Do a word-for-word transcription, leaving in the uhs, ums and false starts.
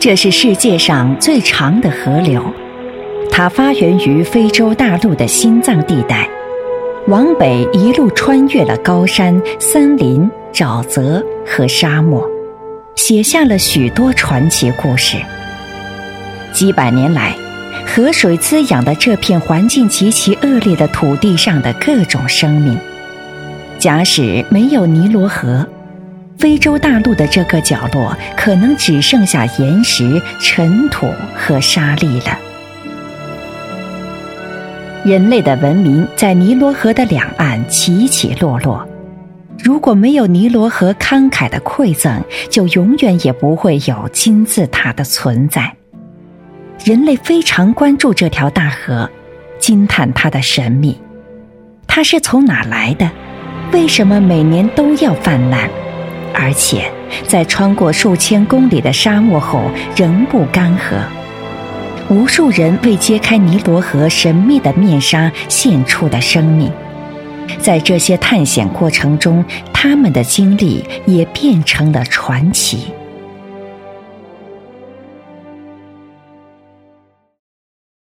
这是世界上最长的河流，它发源于非洲大陆的心脏地带，往北一路穿越了高山、森林、沼泽和沙漠，写下了许多传奇故事。几百年来，河水滋养了这片环境极其恶劣的土地上的各种生命。假使没有尼罗河，非洲大陆的这个角落可能只剩下岩石、尘土和沙砾了。人类的文明在尼罗河的两岸起起落落，如果没有尼罗河慷慨的馈赠，就永远也不会有金字塔的存在。人类非常关注这条大河，惊叹它的神秘。它是从哪来的？为什么每年都要泛滥？而且在穿过数千公里的沙漠后仍不干涸。无数人为揭开尼罗河神秘的面纱献出的生命，在这些探险过程中，他们的经历也变成了传奇。